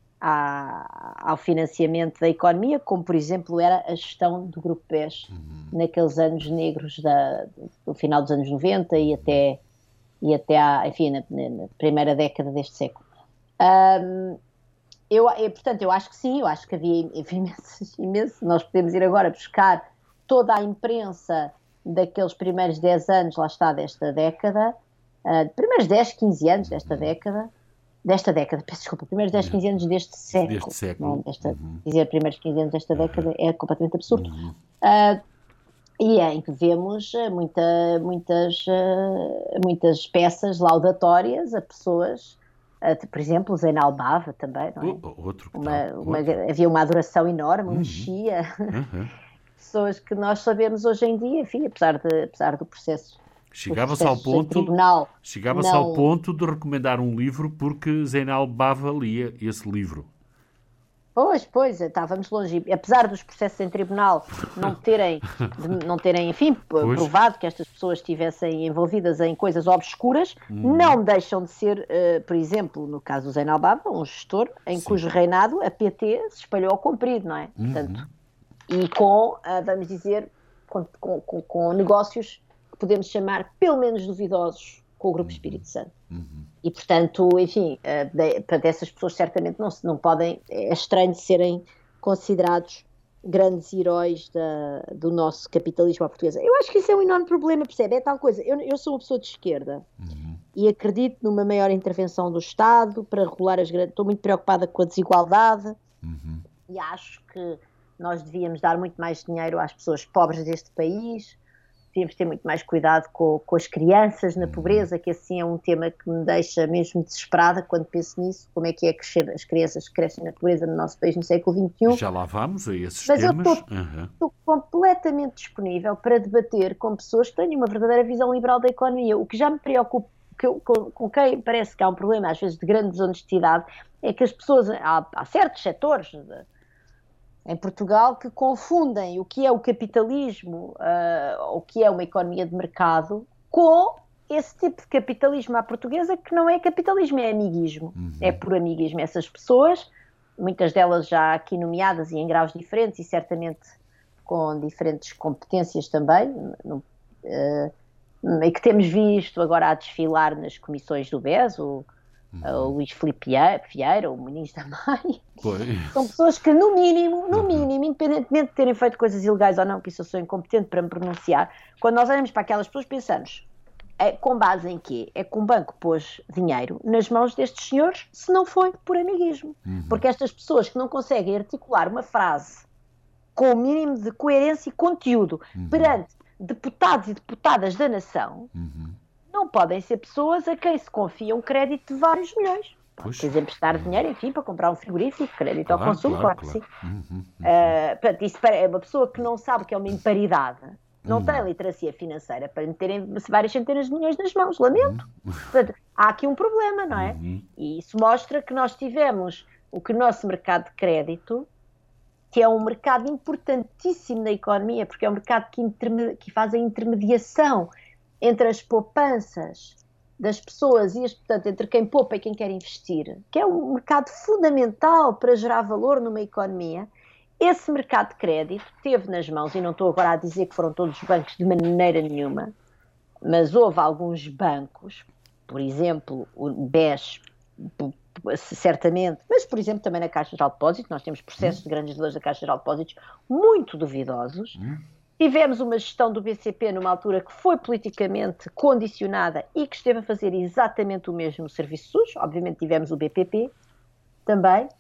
À, ao financiamento da economia, como por exemplo era a gestão do Grupo B E S uhum. naqueles anos negros da, do final dos anos noventa e até, e até à, enfim, na, na primeira década deste século. Um, eu, eu, portanto, eu acho que sim, eu acho que havia imenso, imenso, nós podemos ir agora buscar toda a imprensa daqueles primeiros dez anos, lá está, desta década, uh, primeiros dez, quinze anos desta uhum. década, desta década, peço desculpa, primeiros dez, quinze anos deste século. Deste século. Não, desta, uhum. Dizer primeiros quinze anos desta década é completamente absurdo. Uhum. Uh, e é em que vemos muita, muitas, uh, muitas peças laudatórias a pessoas, uh, por exemplo, o Zeinal Bava também, não é? O, outro que uma, tá, uma, outro. Havia uma adoração enorme, um uhum. Mexia. Uhum. Pessoas que nós sabemos hoje em dia, enfim, apesar, de, apesar do processo. Chegava-se ao ponto, chegava-se não... ao ponto de recomendar um livro porque Zeinal Bava lia esse livro. Pois, pois, estávamos longe. Apesar dos processos em tribunal não terem, de, não terem enfim, pois. provado que estas pessoas estivessem envolvidas em coisas obscuras, hum. não deixam de ser, uh, por exemplo, no caso do Zeinal Bava, um gestor em Sim. cujo reinado a P T se espalhou ao comprido, não é? Uhum. Portanto, e com, uh, vamos dizer, com, com, com, com negócios podemos chamar pelo menos duvidosos com o Grupo Espírito Santo. Uhum. E, portanto, enfim, uh, para dessas pessoas certamente não, não podem, é estranho serem considerados grandes heróis da, do nosso capitalismo à portuguesa. Eu acho que isso é um enorme problema, percebe? É tal coisa. Eu, eu sou uma pessoa de esquerda uhum. e acredito numa maior intervenção do Estado para regular as grandes... Estou muito preocupada com a desigualdade uhum. e acho que nós devíamos dar muito mais dinheiro às pessoas pobres deste país. Devíamos ter muito mais cuidado com, com as crianças na pobreza, que assim é um tema que me deixa mesmo desesperada quando penso nisso, como é que é crescer as crianças que crescem na pobreza no nosso país no século vinte e um. Já lá vamos a esses Mas temas. Mas eu estou, uhum. estou completamente disponível para debater com pessoas que tenham uma verdadeira visão liberal da economia. O que já me preocupa, que, com, com quem parece que há um problema, às vezes de grande desonestidade, é que as pessoas, há, há certos setores de, em Portugal que confundem o que é o capitalismo, uh, o que é uma economia de mercado, com esse tipo de capitalismo à portuguesa que não é capitalismo, é amiguismo. Uhum. É por amiguismo. Essas pessoas, muitas delas já aqui nomeadas e em graus diferentes e certamente com diferentes competências também, no, uh, e que temos visto agora a desfilar nas comissões do B E S, o Uhum. o Luís Filipe Vieira, o Muniz da Maia, são pessoas que no mínimo, no mínimo, independentemente de terem feito coisas ilegais ou não, que isso eu sou incompetente para me pronunciar, quando nós olhamos para aquelas pessoas pensamos, é, com base em quê? É que um banco pôs dinheiro nas mãos destes senhores, se não foi por amiguismo. Uhum. Porque estas pessoas que não conseguem articular uma frase com o mínimo de coerência e conteúdo uhum. perante deputados e deputadas da nação, uhum. não podem ser pessoas a quem se confia um crédito de vários milhões. Pode, por exemplo, prestar dinheiro, enfim, para comprar um frigorífico, crédito claro, ao consumo, claro, claro que claro. sim. Uhum, uhum. Uh, portanto, isso é uma pessoa que não sabe que é uma imparidade, não uhum. tem literacia financeira para lhe terem várias centenas de milhões nas mãos, lamento. Uhum. Portanto, há aqui um problema, não é? Uhum. E isso mostra que nós tivemos o que o nosso mercado de crédito, que é um mercado importantíssimo na economia, porque é um mercado que, interme- que faz a intermediação entre as poupanças das pessoas e, as, portanto, entre quem poupa e quem quer investir, que é um mercado fundamental para gerar valor numa economia. Esse mercado de crédito teve nas mãos, e não estou agora a dizer que foram todos os bancos de maneira nenhuma, mas houve alguns bancos, por exemplo, o B E S, certamente, mas, por exemplo, também na Caixa Geral de Depósitos, nós temos processos de grandes devedores da Caixa Geral de Depósitos muito duvidosos. Tivemos uma gestão do B C P numa altura que foi politicamente condicionada e que esteve a fazer exatamente o mesmo serviço SUS. Obviamente tivemos o B P P também,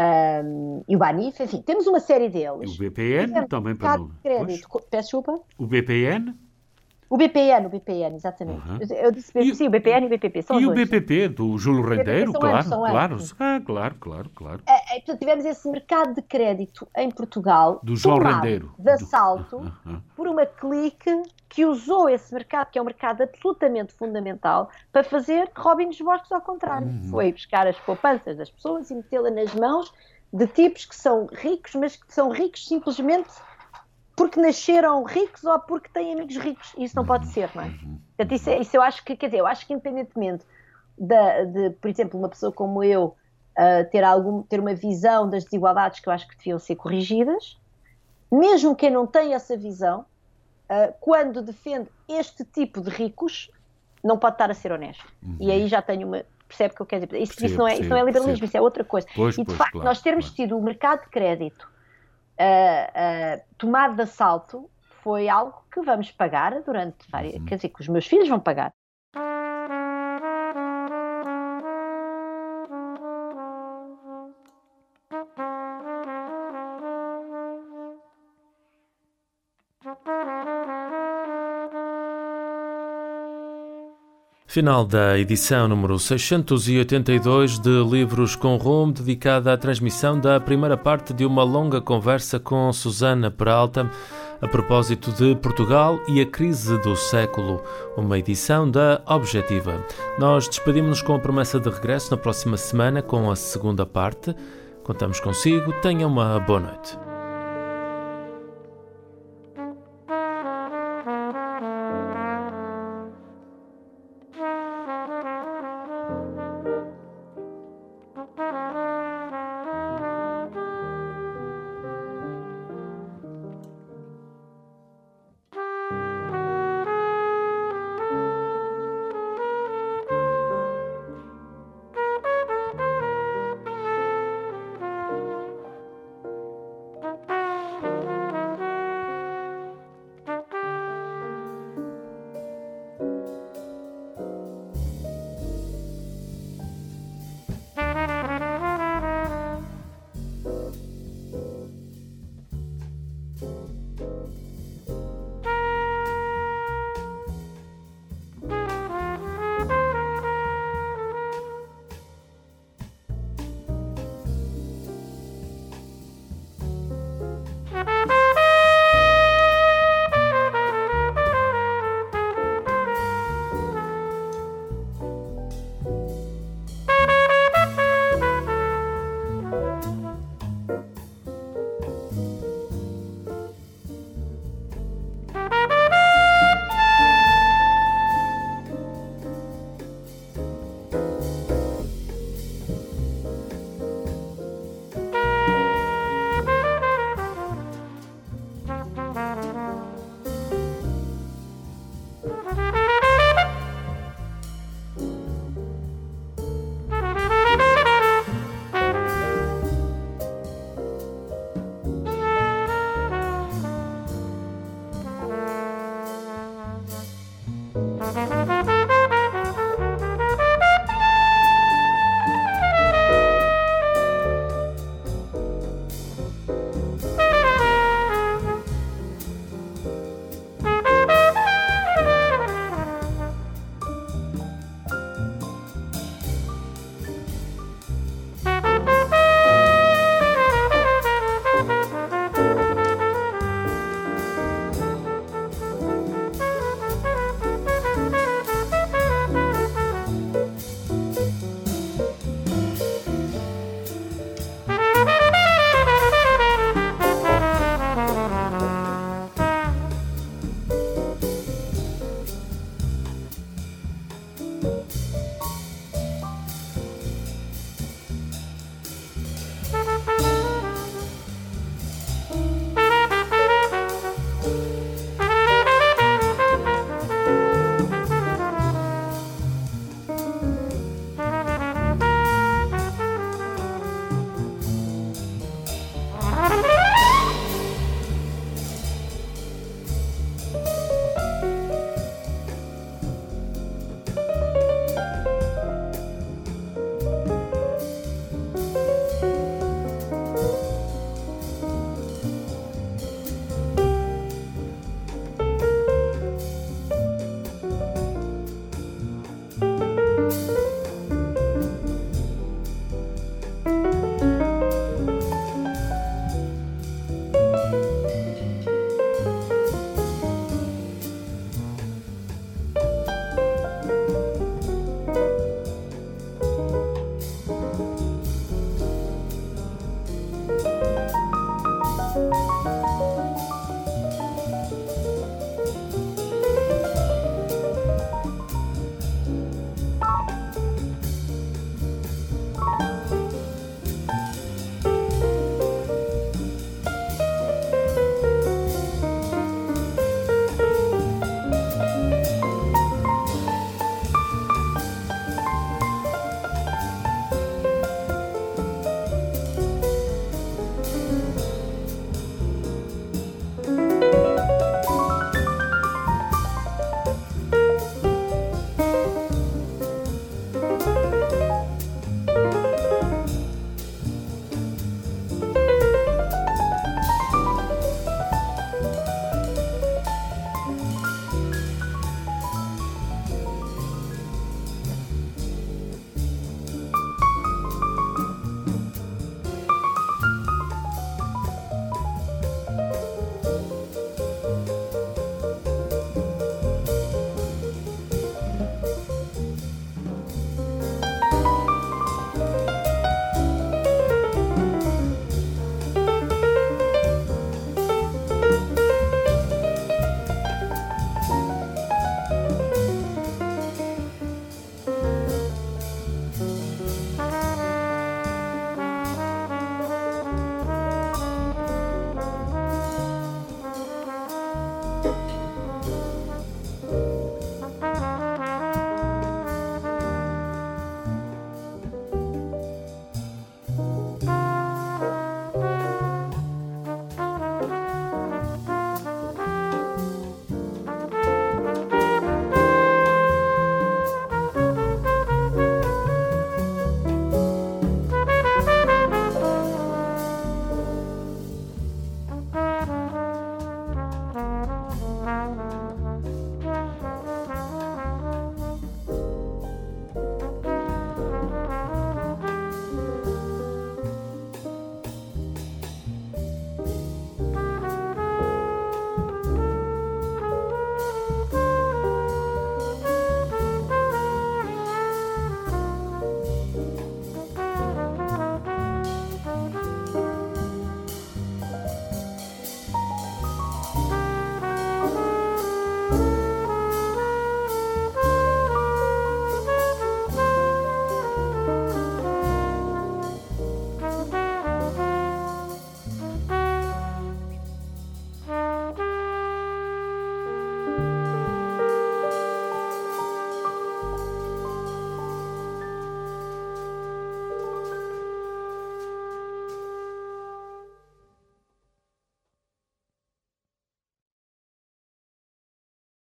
um, e o BANIF, enfim, temos uma série deles. E o B P N tivemos também para não... crédito, peço desculpa. O B P N? O B P N, o B P N, exatamente. Uhum. Eu disse B P P, sim, o B P N e o B P P. São e os o dois. B P P do Júlio Rendeiro, são claro, anos, são claro, anos. Ah, claro, claro, claro, claro. É, é, portanto, tivemos esse mercado de crédito em Portugal, do João Rendeiro, de assalto, do... uh-huh. por uma clique que usou esse mercado, que é um mercado absolutamente fundamental, para fazer Robin dos Bosques ao contrário. Uhum. Foi buscar as poupanças das pessoas e metê-la nas mãos de tipos que são ricos, mas que são ricos simplesmente porque nasceram ricos ou porque têm amigos ricos. Isso não pode ser, não é? Portanto, isso, é, isso eu acho que, quer dizer, eu acho que independentemente de, de por exemplo, uma pessoa como eu uh, ter, algum, ter uma visão das desigualdades que eu acho que deviam ser corrigidas, mesmo quem não tem essa visão, uh, quando defende este tipo de ricos, não pode estar a ser honesto. Uhum. E aí já tenho uma... Percebe o que eu quero dizer? Isso, percebo, isso, não, é, percebo, isso não é liberalismo, percebo. Isso é outra coisa. Pois, e de pois, facto, claro, nós termos claro. tido o mercado de crédito uh, uh, tomado de assalto foi algo que vamos pagar durante várias... Uhum. Quer dizer, que os meus filhos vão pagar. Final da edição número seiscentos e oitenta e dois de Livros com Rumo, dedicada à transmissão da primeira parte de uma longa conversa com Susana Peralta a propósito de Portugal e a crise do século, uma edição da Objetiva. Nós despedimos-nos com a promessa de regresso na próxima semana com a segunda parte. Contamos consigo. Tenha uma boa noite. Música